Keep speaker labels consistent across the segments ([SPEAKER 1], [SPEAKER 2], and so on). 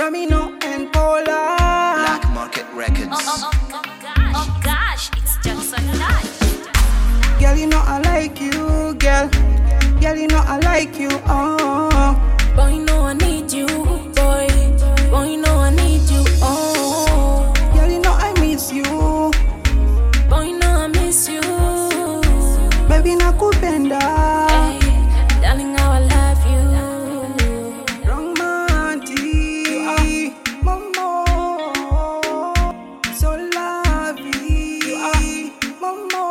[SPEAKER 1] Domino and Pola.
[SPEAKER 2] Black Market Records.
[SPEAKER 3] Oh gosh, it's Jackson Dodge.
[SPEAKER 1] Girl, you know I like you, girl. Girl, you know I like you, oh.
[SPEAKER 4] Boy, you know I need you, boy. Boy, you know I need you, oh.
[SPEAKER 1] Girl, you know I miss you.
[SPEAKER 4] Boy, you know I miss you.
[SPEAKER 1] Baby, nakupenda.
[SPEAKER 4] Hey, darling, how I love you.
[SPEAKER 1] Romantic, mama. So lovely, mama.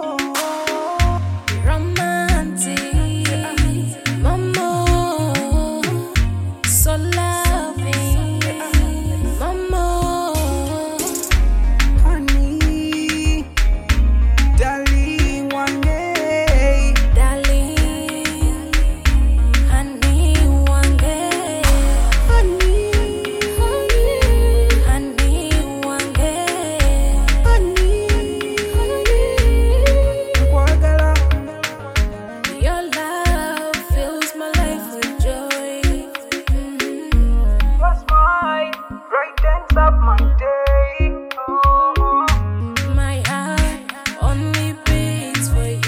[SPEAKER 4] Romantic, mama. So loving, mama.
[SPEAKER 1] Honey, darling, one day.
[SPEAKER 4] Darling, honey, one day.
[SPEAKER 1] Honey,
[SPEAKER 4] Honey, one day.
[SPEAKER 1] Kwagala.
[SPEAKER 4] Your love fills my life with joy.
[SPEAKER 1] Your smile brightens up my day. Oh,
[SPEAKER 4] My heart only beats for you.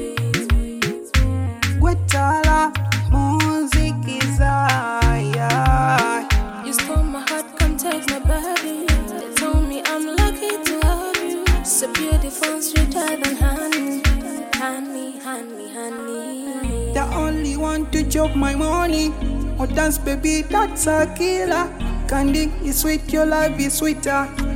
[SPEAKER 1] Gwetala, muziki zaya.
[SPEAKER 4] You stole my heart, come take my body. They told me I'm lucky to have you. So beautiful, sweeter than honey. Honey, honey, honey.
[SPEAKER 1] The only one to chop my money. Oh, dance, baby, that's a killer. Candy is sweet, your love is sweeter.